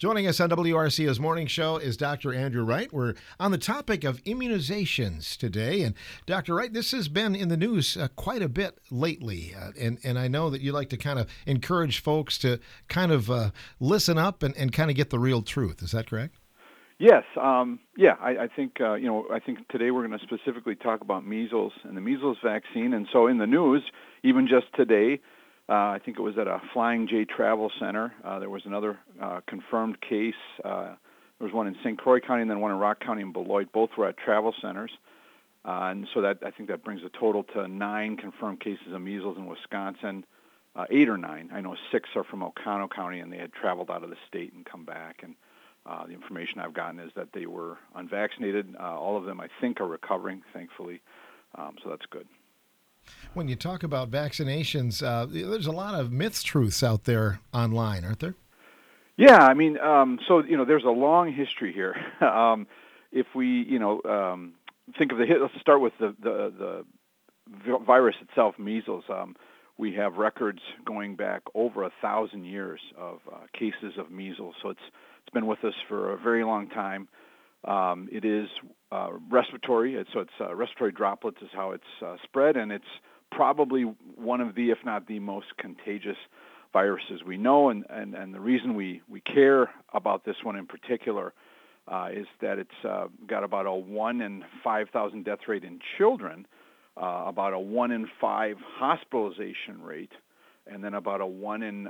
Joining us on WRCO's morning show is Dr. Andrew Wright. We're on the topic of immunizations today. And Dr. Wright, this has been in the news quite a bit lately. And I know that you like to kind of encourage folks to kind of listen up and kind of get the real truth. Is that correct? Yes. I think, I think today we're going to specifically talk about measles and the measles vaccine. And so in the news, even just today, I think it was at a Flying J Travel Center. There was another confirmed case. There was one in St. Croix County and then one in Rock County and Beloit. Both were at travel centers. And so I think that brings the total to 9 confirmed cases of measles in Wisconsin, 8 or 9. I know 6 are from Oconto County, and they had traveled out of the state and come back. And the information I've gotten is that they were unvaccinated. All of them, I think, are recovering, thankfully. So that's good. When you talk about vaccinations, there's a lot of truths out there online, aren't there? Yeah, I mean, there's a long history here. If we, think of let's start with the virus itself, measles. We have records going back over 1,000 years of cases of measles. So it's been with us for a very long time. It is respiratory, so it's respiratory droplets is how it's spread, and it's probably one of the, if not the most contagious viruses we know. And the reason we care about this one in particular is that it's got about a 1 in 5,000 death rate in children, about a 1 in 5 hospitalization rate, and then about a 1 in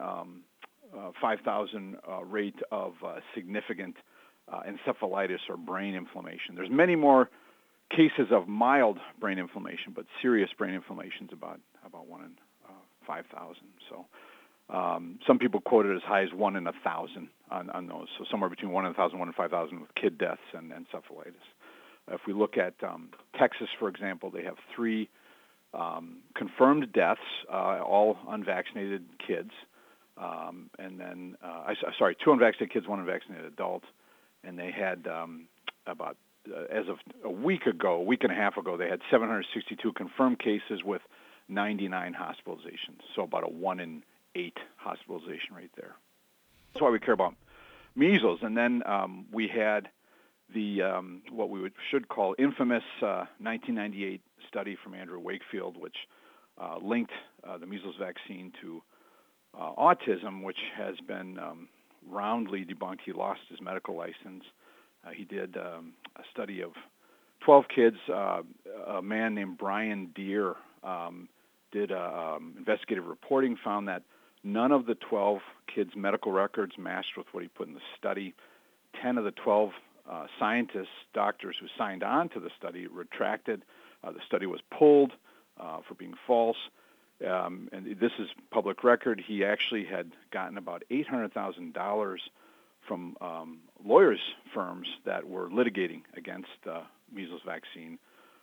5,000 rate of significant encephalitis or brain inflammation. There's many more cases of mild brain inflammation, but serious brain inflammation is about 1 in 5,000. So some people quote it as high as 1 in 1,000 on those. So somewhere between 1 in 1,000, 1 in 5,000 with kid deaths and encephalitis. If we look at Texas, for example, they have 3 confirmed deaths, all unvaccinated kids. And then, 2 unvaccinated kids, 1 unvaccinated adult. And they had about, as of a week and a half ago, they had 762 confirmed cases with 99 hospitalizations. So about a 1 in 8 hospitalization rate there. That's why we care about measles. And then we had the what we should call infamous 1998 study from Andrew Wakefield, which linked the measles vaccine to autism, which has been roundly debunked. He lost his medical license. He did a study of 12 kids. A man named Brian Deere did investigative reporting, found that none of the 12 kids' medical records matched with what he put in the study. 10 of the 12 scientists, doctors who signed on to the study retracted. The study was pulled for being false. And this is public record. He actually had gotten about $800,000 from lawyers' firms that were litigating against the measles vaccine.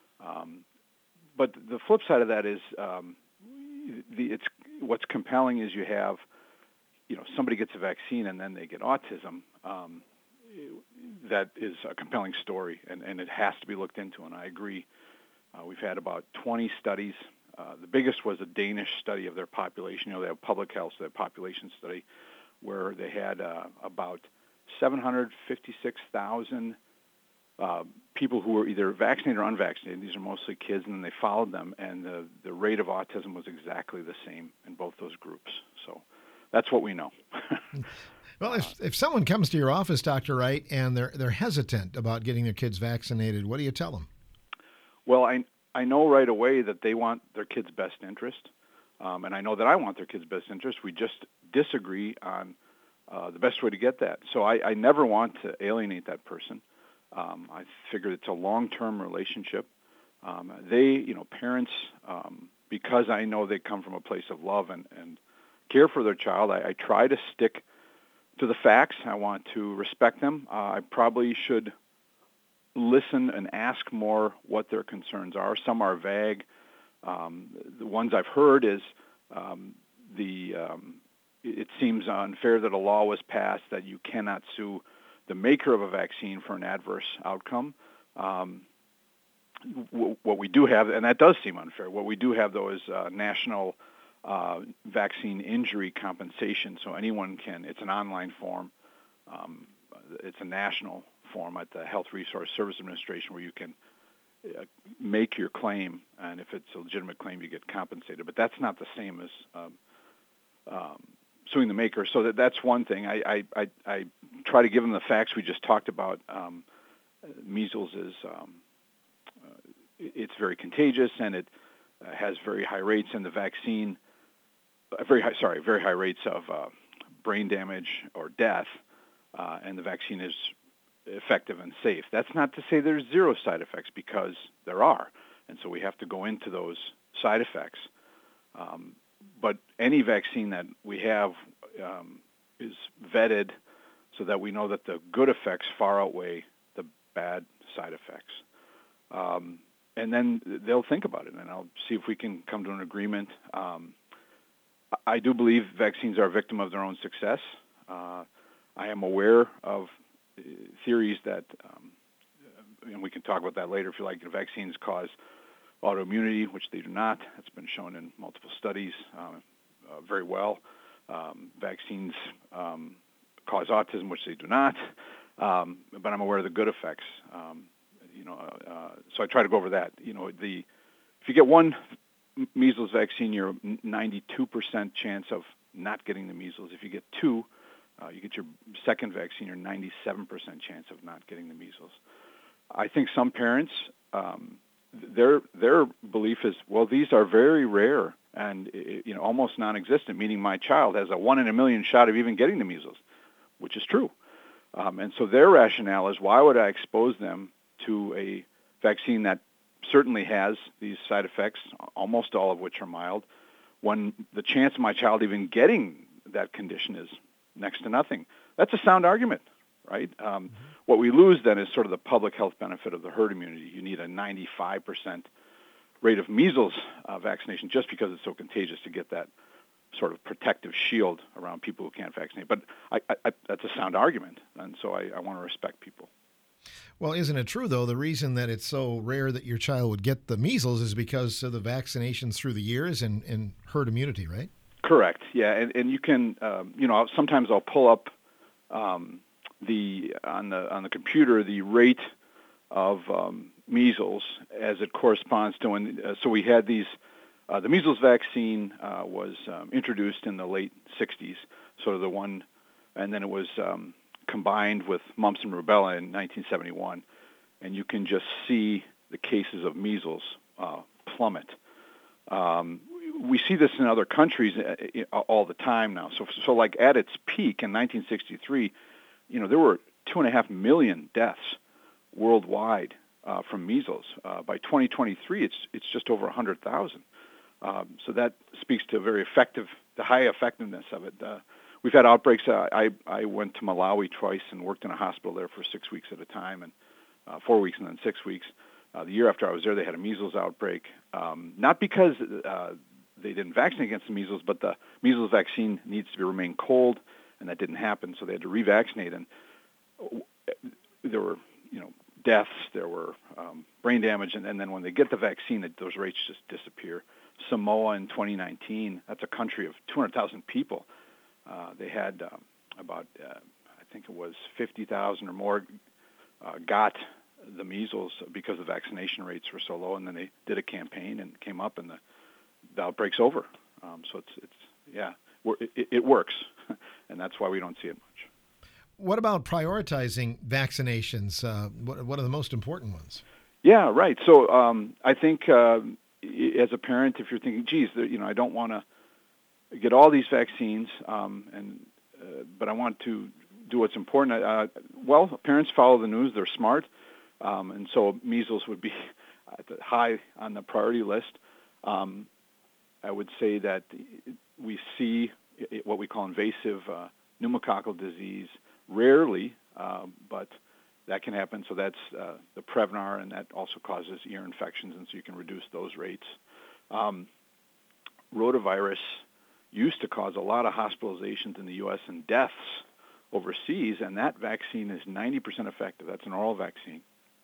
But the flip side of that is what's compelling is you have, somebody gets a vaccine and then they get autism. That is a compelling story, and it has to be looked into, and I agree. We've had about 20 studies. The biggest was a Danish study of their population. They have public health, so they have population study, where they had about 756,000 people who were either vaccinated or unvaccinated. These are mostly kids, and then they followed them, and the rate of autism was exactly the same in both those groups. So that's what we know. Well, if someone comes to your office, Dr. Wright, and they're hesitant about getting their kids vaccinated, what do you tell them? Well, I know right away that they want their kids' best interest, and I know that I want their kids' best interest. We just disagree on the best way to get that. So I never want to alienate that person. I figure it's a long-term relationship. Parents, because I know they come from a place of love and care for their child, I try to stick to the facts. I want to respect them. I probably should listen and ask more what their concerns are. Some are vague. The ones I've heard is it seems unfair that a law was passed that you cannot sue the maker of a vaccine for an adverse outcome. What we do have, and that does seem unfair, what we do have, though, is national vaccine injury compensation. So anyone can, it's an online form. It's a national form at the Health Resource Service Administration where you can make your claim, and if it's a legitimate claim, you get compensated. But that's not the same as suing the maker. So that's one thing. I try to give them the facts we just talked about. Measles is it's very contagious, and it has very high rates, and the vaccine very high rates of brain damage or death, and the vaccine is effective and safe. That's not to say there's zero side effects, because there are, and so we have to go into those side effects. But any vaccine that we have is vetted so that we know that the good effects far outweigh the bad side effects. And then they'll think about it, and I'll see if we can come to an agreement. I do believe vaccines are a victim of their own success. I am aware of theories that, and we can talk about that later if you like, vaccines cause autoimmunity, which they do not. That's been shown in multiple studies very well. Vaccines cause autism, which they do not. But I'm aware of the good effects. So I try to go over that. If you get one measles vaccine, you're 92% chance of not getting the measles. If you get two, you get your second vaccine, you're 97% chance of not getting the measles. I think some parents, their belief is, well, these are very rare and almost non-existent, meaning my child has a 1 in a million shot of even getting the measles, which is true. And so their rationale is, why would I expose them to a vaccine that certainly has these side effects, almost all of which are mild, when the chance of my child even getting that condition is next to nothing? That's a sound argument, right? What we lose then is sort of the public health benefit of the herd immunity. You need a 95% rate of measles vaccination just because it's so contagious to get that sort of protective shield around people who can't vaccinate. But that's a sound argument, and so I want to respect people. Well, isn't it true, though, the reason that it's so rare that your child would get the measles is because of the vaccinations through the years and herd immunity, right? Correct, yeah. And you can, sometimes I'll pull up on the computer the rate of measles as it corresponds to when. So we had these. The measles vaccine was introduced in the late 60s, sort of the one, and then it was combined with mumps and rubella in 1971, and you can just see the cases of measles plummet. We see this in other countries all the time now. So like at its peak in 1963, there were 2.5 million deaths worldwide from measles. By 2023, it's just over 100,000. So that speaks to the high effectiveness of it. We've had outbreaks. I went to Malawi twice and worked in a hospital there for 6 weeks at a time, and 4 weeks and then 6 weeks. The year after I was there, they had a measles outbreak. Not because they didn't vaccinate against the measles, but the measles vaccine needs to remain cold, and that didn't happen, so they had to revaccinate. And there were, deaths, there were brain damage, and then when they get the vaccine, those rates just disappear. Samoa in 2019, that's a country of 200,000 people. They had about, I think it was 50,000 or more got the measles because the vaccination rates were so low, and then they did a campaign and came up, and the outbreak's over. So it works, and that's why we don't see it much. What about prioritizing vaccinations? What are the most important ones? Yeah, right. So I think as a parent, if you're thinking, geez, I don't want to get all these vaccines, but I want to do what's important. Parents follow the news; they're smart, and so measles would be high on the priority list. I would say that we see what we call invasive pneumococcal disease rarely, but that can happen. So that's the Prevnar, and that also causes ear infections, and so you can reduce those rates. Rotavirus used to cause a lot of hospitalizations in the U.S. and deaths overseas, and that vaccine is 90% effective. That's an oral vaccine.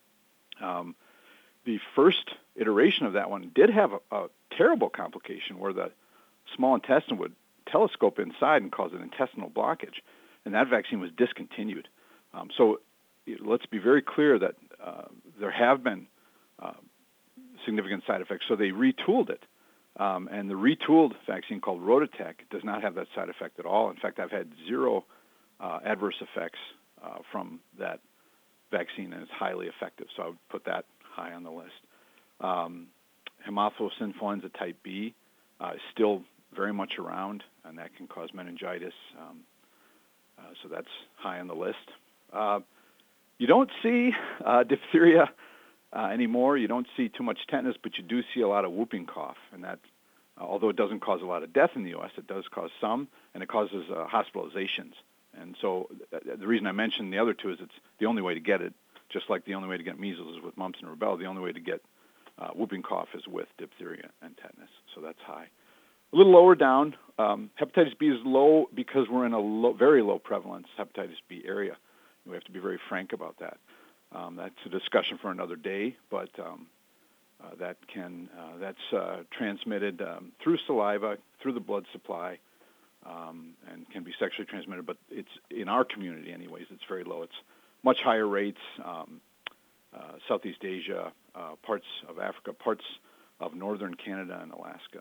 The first iteration of that one did have a terrible complication where the small intestine would telescope inside and cause an intestinal blockage. and that vaccine was discontinued. So let's be very clear that there have been significant side effects. So they retooled it. And the retooled vaccine called RotaTeq does not have that side effect at all. In fact, I've had zero adverse effects from that vaccine, and it's highly effective. So I would put that high on the list. Haemophilus influenza type B is still very much around, and that can cause meningitis. So that's high on the list. You don't see diphtheria anymore. You don't see too much tetanus, but you do see a lot of whooping cough, and that, although it doesn't cause a lot of death in the U.S., it does cause some, and it causes hospitalizations. And so the reason I mentioned the other two is it's the only way to get it, just like the only way to get measles is with mumps and rubella. The only way to get whooping cough is with diphtheria and tetanus, so that's high. A little lower down, hepatitis B is low because we're in a very low prevalence hepatitis B area. We have to be very frank about that. That's a discussion for another day, but that's transmitted through saliva, through the blood supply, and can be sexually transmitted. But it's in our community, anyways, it's very low. It's much higher rates. Southeast Asia, parts of Africa, parts of northern Canada and Alaska.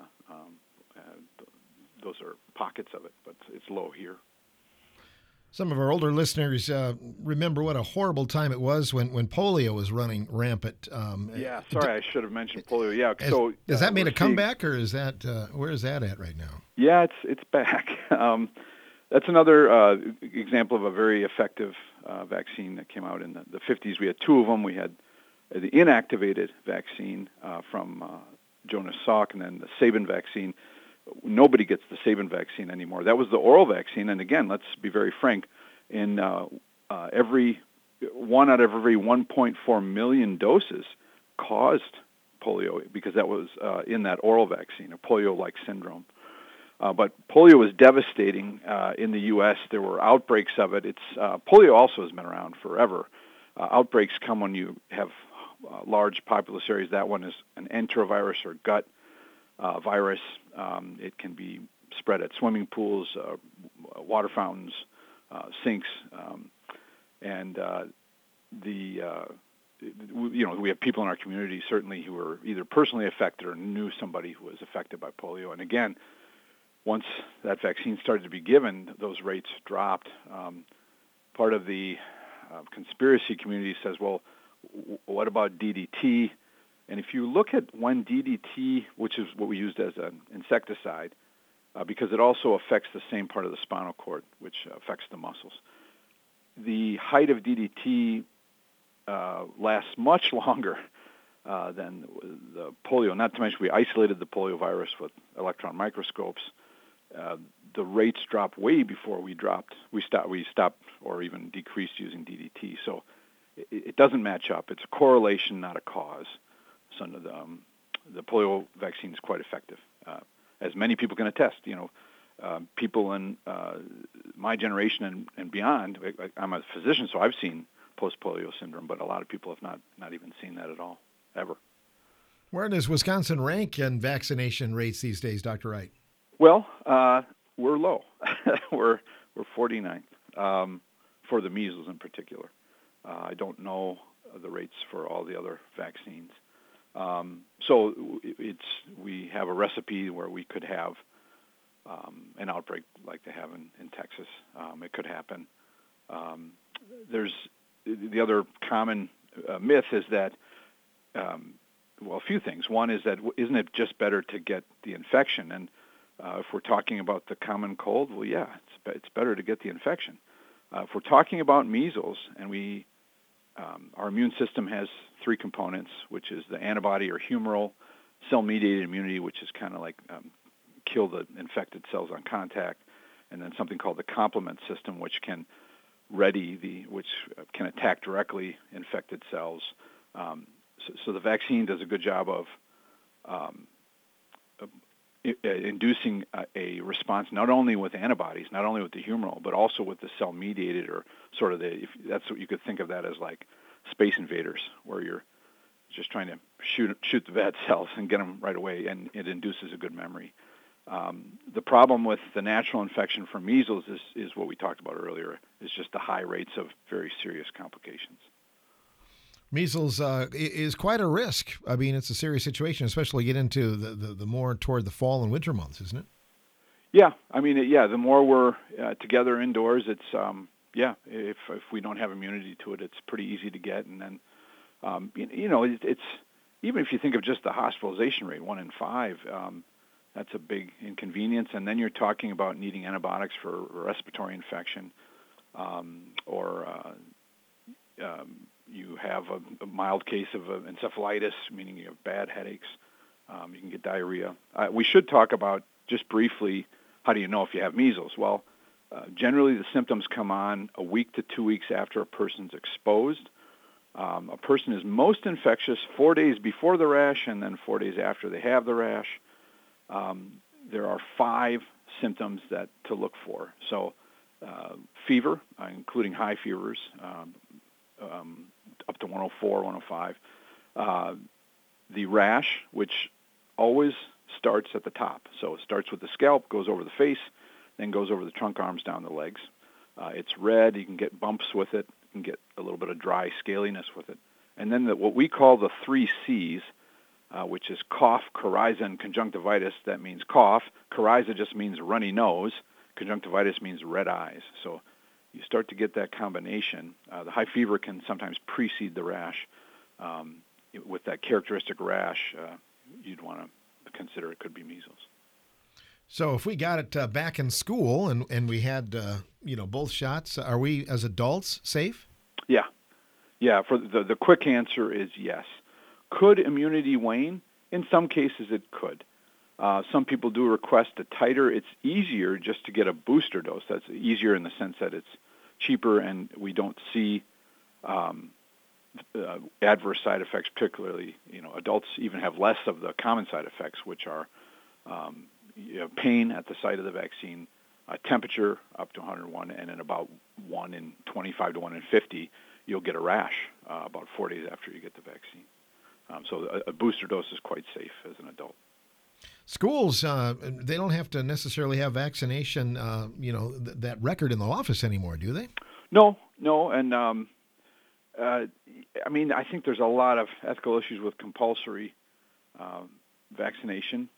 Those are pockets of it, but it's low here. Some of our older listeners remember what a horrible time it was when polio was running rampant. Yeah, sorry, I should have mentioned polio. Yeah, has that made a comeback, or is that where is that at right now? Yeah, it's back. That's another example of a very effective vaccine that came out in the 50s. We had two of them. We had the inactivated vaccine from Jonas Salk, and then the Sabin vaccine. Nobody gets the Sabin vaccine anymore. That was the oral vaccine, and again, let's be very frank. In every one out of every 1.4 million doses caused polio because that was in that oral vaccine, a polio-like syndrome. But polio was devastating in the U.S. There were outbreaks of it. Polio also has been around forever. Outbreaks come when you have large populous areas. That one is an enterovirus or gut virus. It can be spread at swimming pools, water fountains, sinks, and we have people in our community certainly who were either personally affected or knew somebody who was affected by polio. And again, once that vaccine started to be given, those rates dropped. Part of the conspiracy community says, well, what about DDT? And if you look at when DDT, which is what we used as an insecticide, because it also affects the same part of the spinal cord, which affects the muscles, the height of DDT lasts much longer than the polio. Not to mention we isolated the polio virus with electron microscopes. The rates dropped way before we stopped or even decreased using DDT. So it doesn't match up. It's a correlation, not a cause. So the polio vaccine is quite effective, as many people can attest. People in my generation and beyond. I'm a physician, so I've seen post-polio syndrome, but a lot of people have not even seen that at all, ever. Where does Wisconsin rank in vaccination rates these days, Dr. Wright? Well, we're low. we're 49th for the measles in particular. I don't know the rates for all the other vaccines. So we have a recipe where we could have an outbreak like they have in Texas. It could happen. There's the other common myth is that, a few things. One is that isn't it just better to get the infection? And if we're talking about the common cold, well, yeah, it's better to get the infection. If we're talking about measles, and our immune system has three components, which is the antibody or humoral cell-mediated immunity, which is kind of like kill the infected cells on contact, and then something called the complement system, which can which can attack directly infected cells. So the vaccine does a good job of inducing a response not only with antibodies, not only with the humoral, but also with the cell-mediated, or sort of that's what you could think of that as, like Space Invaders, where you're just trying to shoot the bad cells and get them right away, and it induces a good memory. The problem with the natural infection from measles is what we talked about earlier, is just the high rates of very serious complications. Measles is quite a risk. I mean, it's a serious situation, especially get into the more toward the fall and winter months, isn't it? Yeah, I mean, the more we're together indoors, it's if we don't have immunity to it, it's pretty easy to get, and then it's even if you think of just the hospitalization rate, 1 in 5. That's a big inconvenience, and then you're talking about needing antibiotics for respiratory infection, or you have a mild case of encephalitis, meaning you have bad headaches. You can get diarrhea. We should talk about, just briefly, how do you know if you have measles? Well, generally the symptoms come on a week to 2 weeks after a person's exposed. A person is most infectious 4 days before the rash and then 4 days after they have the rash. There are 5 symptoms to look for. So fever, including high fevers, up to 104, 105. The rash, which always starts at the top. So it starts with the scalp, goes over the face, then goes over the trunk, arms, down the legs. It's red. You can get bumps with it. You can get a little bit of dry scaliness with it. And then what we call the 3 C's, which is cough, coryza, and conjunctivitis. That means cough. Coryza just means runny nose. Conjunctivitis means red eyes. So you start to get that combination. The high fever can sometimes precede the rash. With that characteristic rash, you'd want to consider it could be measles. So if we got it back in school and we had both shots, are we as adults safe? Yeah. For the quick answer is yes. Could immunity wane? In some cases, it could. Some people do request a titer. It's easier just to get a booster dose. That's easier in the sense that it's cheaper and we don't see adverse side effects. Particularly, adults even have less of the common side effects, which are pain at the site of the vaccine, temperature up to 101, and in about 1 in 25 to 1 in 50, you'll get a rash about 4 days after you get the vaccine. So a booster dose is quite safe as an adult. Schools, they don't have to necessarily have vaccination, that record in the office anymore, do they? No, and I think there's a lot of ethical issues with compulsory vaccination.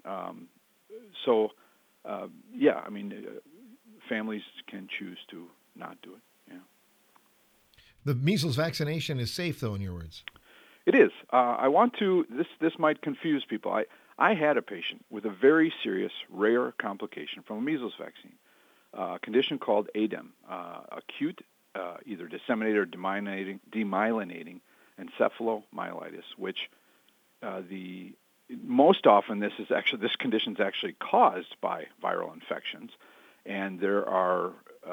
Families can choose to not do it. Yeah. The measles vaccination is safe, though, in your words. It is. I want to. This might confuse people. I had a patient with a very serious, rare complication from a measles vaccine, a condition called ADEM, acute, either disseminated or demyelinating encephalomyelitis, which most often this condition is actually caused by viral infections, and there are.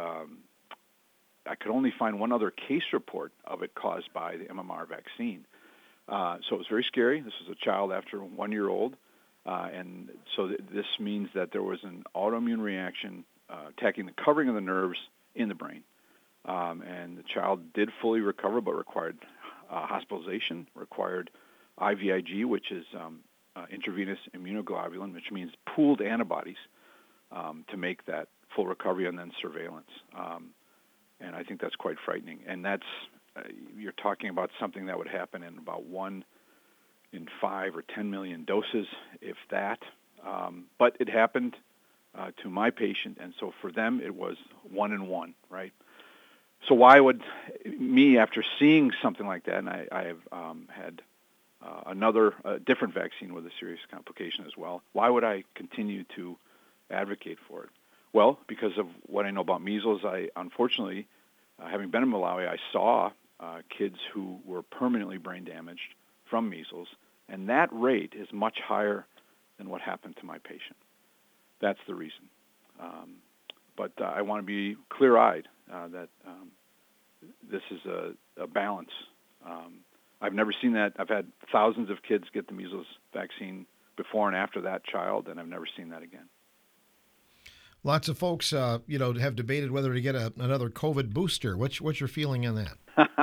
I could only find one other case report of it caused by the MMR vaccine. So it was very scary. This was a child after 1 year old. And so this means that there was an autoimmune reaction attacking the covering of the nerves in the brain. And the child did fully recover but required hospitalization, required IVIG, which is intravenous immunoglobulin, which means pooled antibodies to make that full recovery, and then surveillance. And I think that's quite frightening. And that's you're talking about something that would happen in about 1 in 5 or 10 million doses, if that. But it happened to my patient, and so for them it was 1 in 1, right? So why would me, after seeing something like that, and I have had a different vaccine with a serious complication as well, why would I continue to advocate for it? Well, because of what I know about measles, I unfortunately, having been in Malawi, I saw kids who were permanently brain damaged from measles, and that rate is much higher than what happened to my patient. That's the reason. But I want to be clear-eyed that this is a balance. I've never seen that. I've had thousands of kids get the measles vaccine before and after that child, and I've never seen that again. Lots of folks, have debated whether to get another COVID booster. What's your feeling on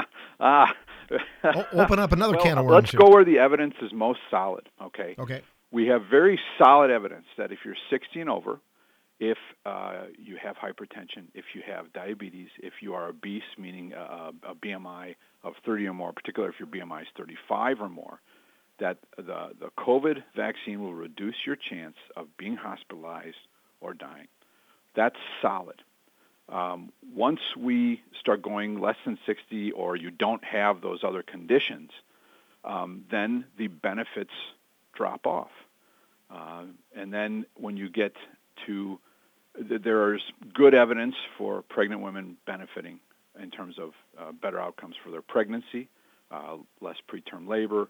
that? Open up another can of worms. Let's go where the evidence is most solid. Okay. we have very solid evidence that if you're 60 and over, if you have hypertension, if you have diabetes, if you are obese, meaning a BMI of 30 or more, particularly if your BMI is 35 or more, that the COVID vaccine will reduce your chance of being hospitalized or dying. That's solid. Once we start going less than 60 or you don't have those other conditions, then the benefits drop off. And then when you get to, there's good evidence for pregnant women benefiting in terms of better outcomes for their pregnancy, less preterm labor,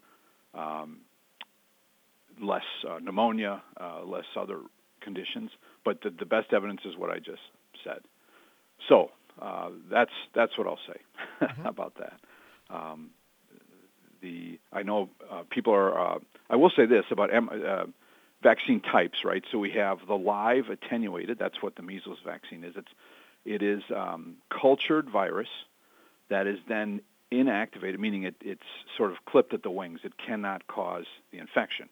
less pneumonia, less other conditions. But the best evidence is what I just said. So that's what I'll say about that. I know people are. I will say this about vaccine types, right? So we have the live attenuated. That's what the measles vaccine is. It is cultured virus that is then inactivated, meaning it's sort of clipped at the wings. It cannot cause the infection.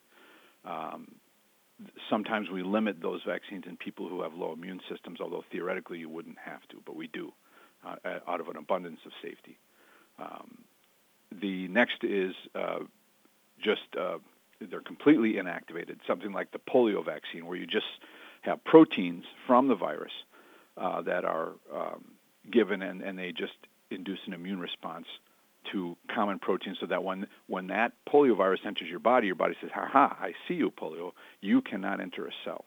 Sometimes we limit those vaccines in people who have low immune systems, although theoretically you wouldn't have to, but we do out of an abundance of safety. The next is they're completely inactivated, something like the polio vaccine, where you just have proteins from the virus that are given, and they just induce an immune response to common proteins, so that when that polio virus enters your body says, "Ha, I see you, polio. You cannot enter a cell."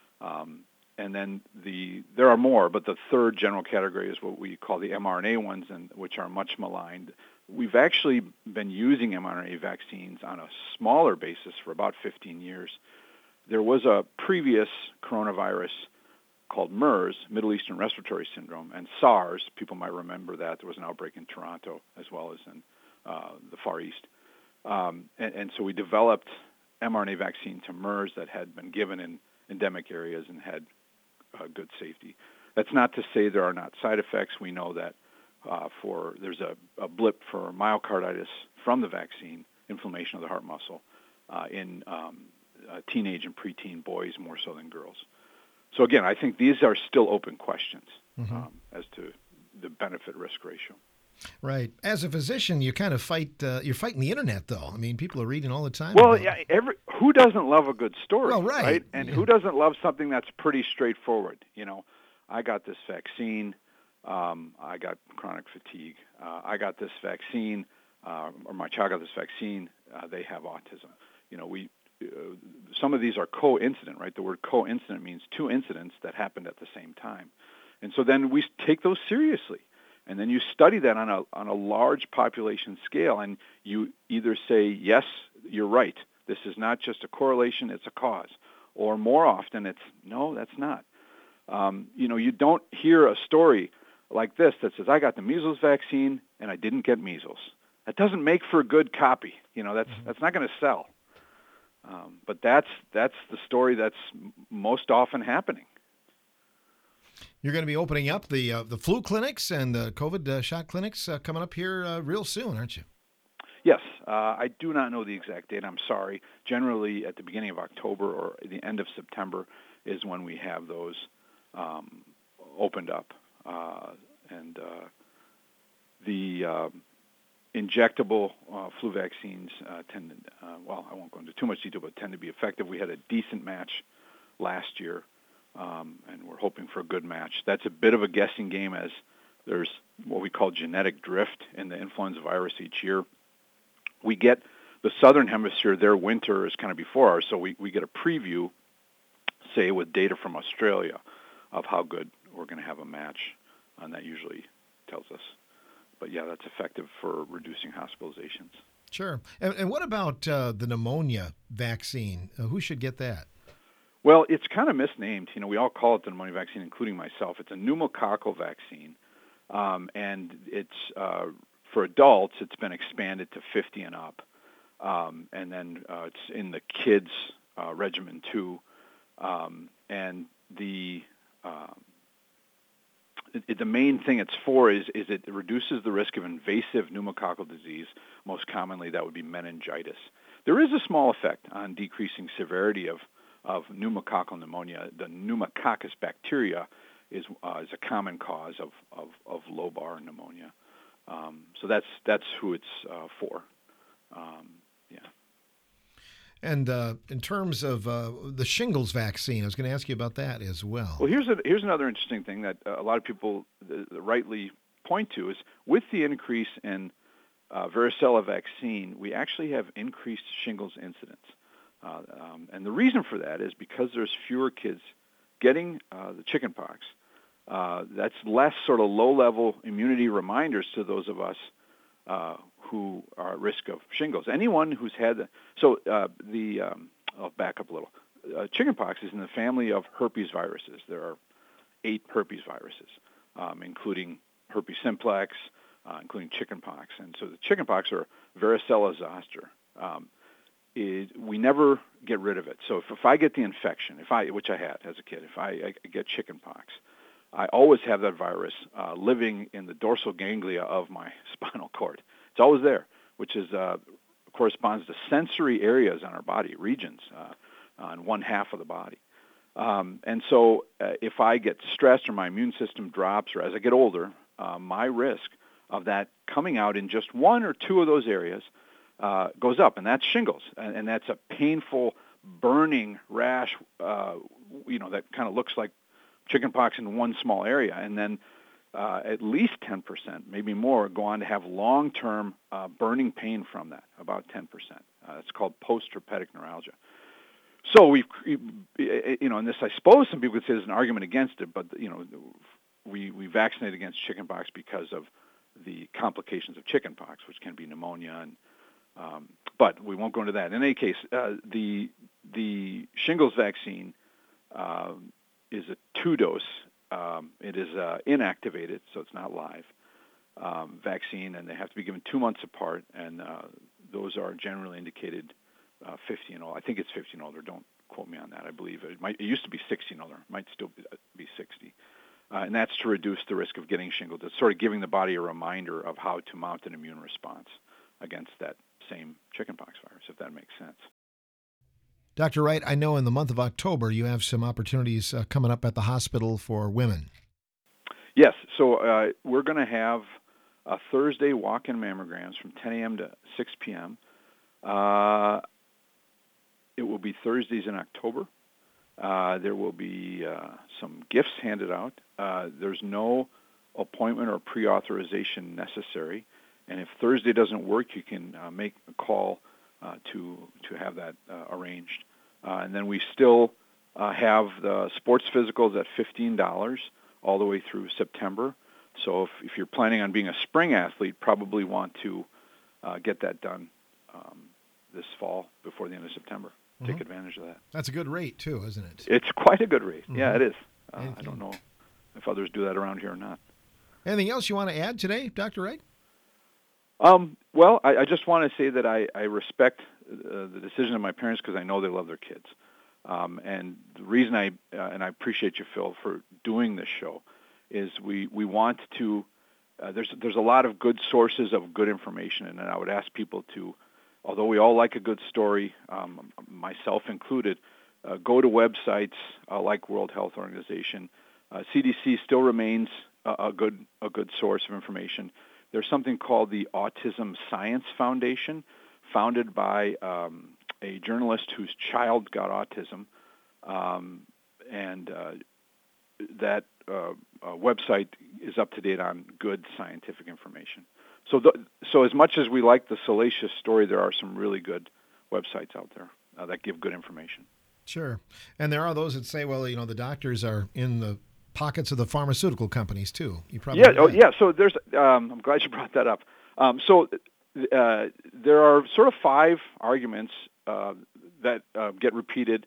And then there are more, but the third general category is what we call the mRNA ones, which are much maligned. We've actually been using mRNA vaccines on a smaller basis for about 15 years. There was a previous coronavirus called MERS, Middle Eastern Respiratory Syndrome, and SARS. People might remember that. There was an outbreak in Toronto as well as in the Far East. And so we developed mRNA vaccine to MERS that had been given in endemic areas and had good safety. That's not to say there are not side effects. We know that there's a blip for myocarditis from the vaccine, inflammation of the heart muscle, in teenage and preteen boys more so than girls. So again, I think these are still open questions as to the benefit-risk ratio. Right. As a physician, you kind of you're fighting the internet, though. I mean, people are reading all the time. Well, yeah, who doesn't love a good story, well, right? And who doesn't love something that's pretty straightforward? You know, I got this vaccine. I got chronic fatigue. I got this vaccine, or my child got this vaccine. They have autism. You know, some of these are coincident, right? The word coincident means two incidents that happened at the same time. And so then we take those seriously. And then you study that on a large population scale, and you either say, yes, you're right, this is not just a correlation, it's a cause. Or more often it's, no, that's not. You know, you don't hear a story like this that says, I got the measles vaccine and I didn't get measles. That doesn't make for a good copy. You know, that's not going to sell. But that's the story that's most often happening. You're going to be opening up the flu clinics and the COVID shot clinics coming up here real soon, aren't you? Yes. I do not know the exact date. I'm sorry. Generally, at the beginning of October or the end of September is when we have those opened up. And the injectable flu vaccines tend to, I won't go into too much detail, but tend to be effective. We had a decent match last year, and we're hoping for a good match. That's a bit of a guessing game, as there's what we call genetic drift in the influenza virus each year. We get the southern hemisphere, their winter is kind of before ours, so we get a preview, say, with data from Australia of how good we're going to have a match, and that usually tells us. But yeah, that's effective for reducing hospitalizations. Sure. And what about the pneumonia vaccine? Who should get that? Well, it's kind of misnamed. You know, we all call it the pneumonia vaccine, including myself. It's a pneumococcal vaccine, and it's for adults. It's been expanded to 50 and up, and then it's in the kids regimen too. And the main thing it's for is it reduces the risk of invasive pneumococcal disease. Most commonly, that would be meningitis. there is a small effect on decreasing severity of pneumococcal pneumonia. The pneumococcus bacteria is a common cause of lobar pneumonia. So that's who it's for. Yeah. And in terms of the shingles vaccine, I was going to ask you about that as well. Well, here's another interesting thing that a lot of people rightly point to is with the increase in varicella vaccine, we actually have increased shingles incidence. And the reason for that is because there's fewer kids getting the chickenpox. That's less sort of low-level immunity reminders to those of us who are at risk of shingles. Anyone who's had I'll back up a little. Chickenpox is in the family of herpes viruses. There are 8 herpes viruses, including herpes simplex, including chickenpox. And so the chickenpox, or varicella zoster, we never get rid of it. So if I get the infection, which I had as a kid, if I get chickenpox, I always have that virus living in the dorsal ganglia of my spinal cord. It's always there, which corresponds to sensory areas on our body, regions on one half of the body. And so if I get stressed or my immune system drops, or as I get older, my risk of that coming out in just 1 or 2 of those areas goes up, and that's shingles, and that's a painful, burning rash, that kind of looks like chickenpox in one small area, and then at least 10%, maybe more, go on to have long-term burning pain from that, about 10%. It's called post-herpetic neuralgia. So and this, I suppose some people would say there's an argument against it, but we vaccinate against chickenpox because of the complications of chickenpox, which can be pneumonia, and but we won't go into that. In any case, the shingles vaccine is a 2-dose. It is inactivated, so it's not live vaccine, and they have to be given 2 months apart, and those are generally indicated 50 and older. I think it's 50 and older. Don't quote me on that. I believe it used to be 60 and older. It might still be 60. And that's to reduce the risk of getting shingles. It's sort of giving the body a reminder of how to mount an immune response against that same chickenpox virus, if that makes sense. Dr. Wright, I know in the month of October you have some opportunities coming up at the hospital for women. Yes, so we're going to have a Thursday walk-in mammograms from 10 a.m. to 6 p.m. It will be Thursdays in October. There will be some gifts handed out. There's no appointment or pre-authorization necessary, and if Thursday doesn't work, you can make a call to have that arranged. And then we still have the sports physicals at $15 all the way through September. So if you're planning on being a spring athlete, probably want to get that done this fall before the end of September. Take advantage of that. That's a good rate, too, isn't it? It's quite a good rate. Yeah, it is. I don't know if others do that around here or not. Anything else you want to add today, Dr. Wright? Well, I just want to say that I respect the decision of my parents because I know they love their kids. And the reason and I appreciate you, Phil, for doing this show is we want to, there's a lot of good sources of good information, and I would ask people to, although we all like a good story, myself included, go to websites like World Health Organization. CDC still remains a good source of information. There's something called the Autism Science Foundation, founded by a journalist whose child got autism, and that website is up to date on good scientific information. So as much as we like the salacious story, there are some really good websites out there that give good information. Sure. And there are those that say, well, the doctors are in the pockets of the pharmaceutical companies, too. You probably yeah. So there's, I'm glad you brought that up. So there are sort of 5 arguments that get repeated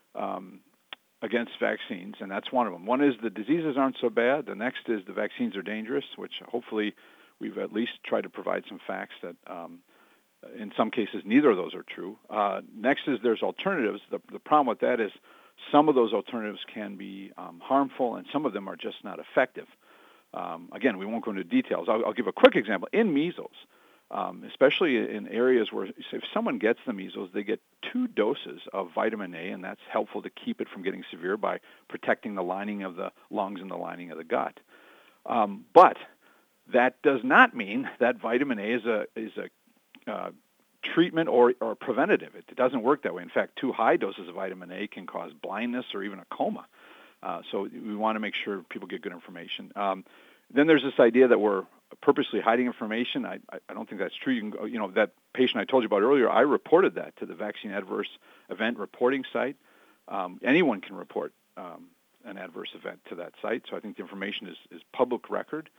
against vaccines, and that's one of them. One is the diseases aren't so bad. The next is the vaccines are dangerous, which hopefully we've at least tried to provide some facts that in some cases neither of those are true. Next is there's alternatives. The problem with that is some of those alternatives can be harmful, and some of them are just not effective. Again, we won't go into details. I'll give a quick example. In measles, especially in areas where if someone gets the measles, they get 2 doses of vitamin A, and that's helpful to keep it from getting severe by protecting the lining of the lungs and the lining of the gut. But that does not mean that vitamin A is a treatment or preventative. It doesn't work that way. In fact, 2 high doses of vitamin A can cause blindness or even a coma. So we want to make sure people get good information. Then there's this idea that we're purposely hiding information. I don't think that's true. You can go, that patient I told you about earlier, I reported that to the Vaccine Adverse Event Reporting site. Anyone can report an adverse event to that site, so I think the information is public record.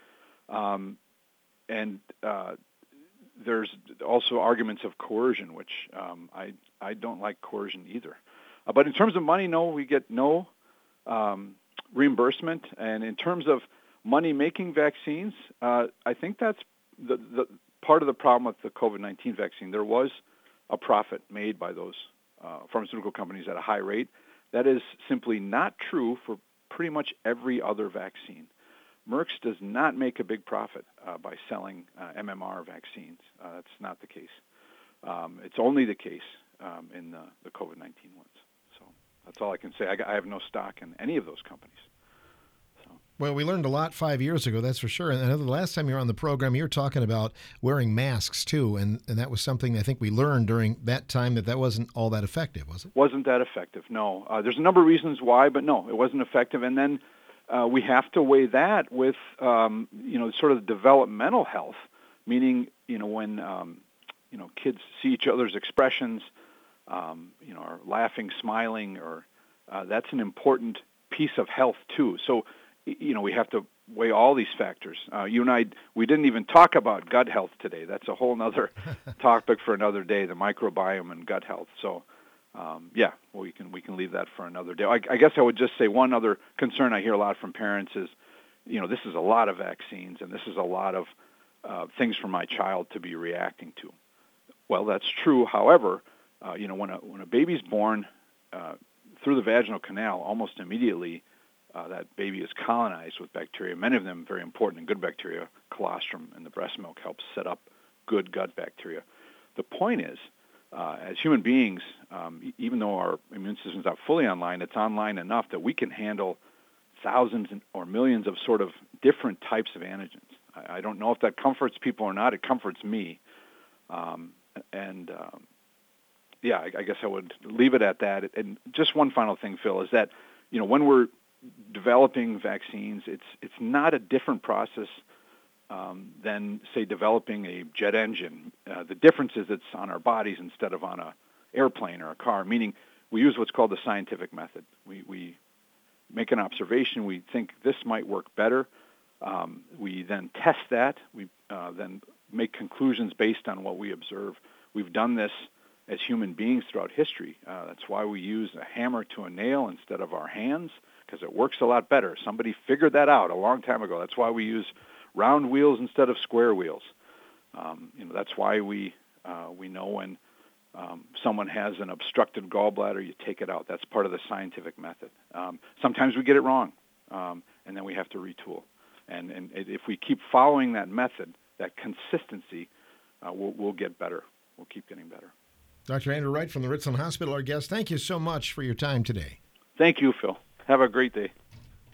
There's also arguments of coercion, which I don't like coercion either. But in terms of money, no, we get no reimbursement. And in terms of money-making vaccines, I think that's the part of the problem with the COVID-19 vaccine. There was a profit made by those pharmaceutical companies at a high rate. That is simply not true for pretty much every other vaccine. Merck's does not make a big profit by selling MMR vaccines. That's not the case. It's only the case in the COVID-19 ones. So that's all I can say. I have no stock in any of those companies. Well, we learned a lot 5 years ago, that's for sure. And I know the last time you were on the program, you were talking about wearing masks, too. And that was something I think we learned during that time that wasn't all that effective, was it? Wasn't that effective, no. There's a number of reasons why, but no, it wasn't effective. And then we have to weigh that with, sort of developmental health, meaning, when, kids see each other's expressions, are laughing, smiling, or that's an important piece of health, too. So, we have to weigh all these factors. You and I, we didn't even talk about gut health today. That's a whole other topic for another day, the microbiome and gut health. So, we can leave that for another day. I guess I would just say one other concern I hear a lot from parents is, this is a lot of vaccines and this is a lot of things for my child to be reacting to. Well, that's true. However, when a baby's born through the vaginal canal, almost immediately, that baby is colonized with bacteria, many of them very important and good bacteria. Colostrum in the breast milk helps set up good gut bacteria. The point is, as human beings, even though our immune system's not fully online, it's online enough that we can handle thousands or millions of sort of different types of antigens. I don't know if that comforts people or not. It comforts me. I guess I would leave it at that. And just one final thing, Phil, is that, when we're developing vaccines, it's not a different process than, say, developing a jet engine. The difference is it's on our bodies instead of on an airplane or a car, meaning we use what's called the scientific method. We make an observation. We think this might work better. We then test that. We then make conclusions based on what we observe. We've done this as human beings throughout history. That's why we use a hammer to a nail instead of our hands, because it works a lot better. Somebody figured that out a long time ago. That's why we use round wheels instead of square wheels. That's why we know when someone has an obstructed gallbladder, you take it out. That's part of the scientific method. Sometimes we get it wrong, and then we have to retool. And if we keep following that method, that consistency, we'll get better. We'll keep getting better. Dr. Andrew Wright from the Richland Hospital, our guest. Thank you so much for your time today. Thank you, Phil. Have a great day.